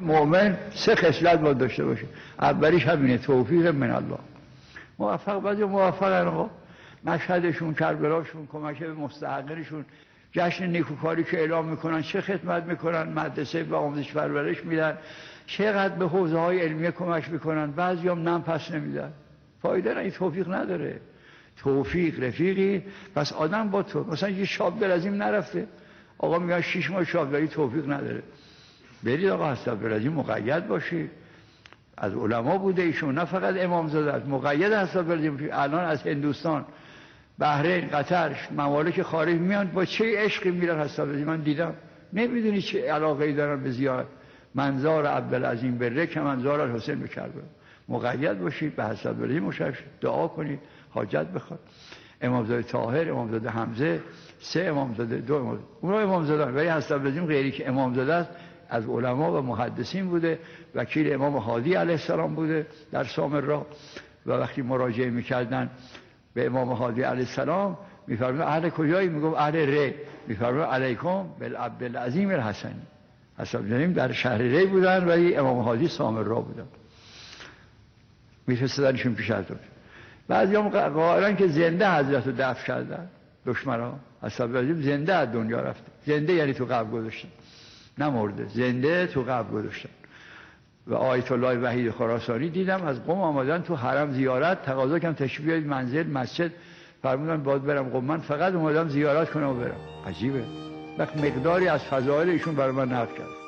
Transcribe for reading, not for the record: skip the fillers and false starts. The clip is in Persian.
مؤمن سه خصلت باید داشته باشه. اولیش همینه، توفیق من الله. موفق بعضی موفقن آقا، مشهدشون، کربلاشون، کمک به مستحقرشون، جشن نیکوکاری که اعلام میکنن، چه خدمت میکنن، مدرسه و آموزش پرورش میدن، چقدر به حوزه های علمیه کمک میکنن، بعضی هم نم پس نمیدن. فایده نه، این توفیق نداره. توفیق رفیقی، پس آدم با تو مثلا یه شابدار از این نرفته، آقا میگن 6 ماه شابداری، توفیق نداره. برید آقا حساب از این مقید باشید. از علما بوده ایشون، نه فقط امامزاده است، مقید حساب الان از هندوستان، بحرین، قطر، ممالک خارج میان با چه عشقی میرن حساب. من دیدم، نمیدونی چه علاقه‌ای دارن به زیارت منظار عبدالعظیم بره که منظار الحسین به کربلا. مقید باشید به حساب ولی مشرف، دعا کنید، حاجت بخواد. امامزاده طاهر، امامزاده حمزه، 3 امامزاده، 2 امامزاده، اونها امامزاده، ولی حساب العظیم غیری که امامزاده است از علما و محدثین بوده، وکیل امام هادی علیه السلام بوده در سامرا، و وقتی مراجعه میکردن به امام هادی علیه السلام میفرمود اهل کجایی؟ میگفت اهل ری. میفرمود علیکم بالعبدالعظیم الحسنی. حساب العظیم در شهر ری بودن ولی امام هادی سامرا بودن، میفرستادنشون پیش حضرت. بعضی هم قائلن که زنده حضرت رو دفن کردن دشمنا. حساب العظیم زنده از دنیا رفته. زنده یعنی تو قبر گذاشتن، نمرده، زنده تو قبر گذاشتن. و آیت الله وحید خراسانی دیدم از قم آمدن تو حرم زیارت، تقاضا کردم تشریف بیارید منزل مسجد، فرمودن باید برم قم. من فقط اومدم زیارت کنم و برم. عجیبه. وقت مقداری از فضائل ایشون برای من نقل کرد.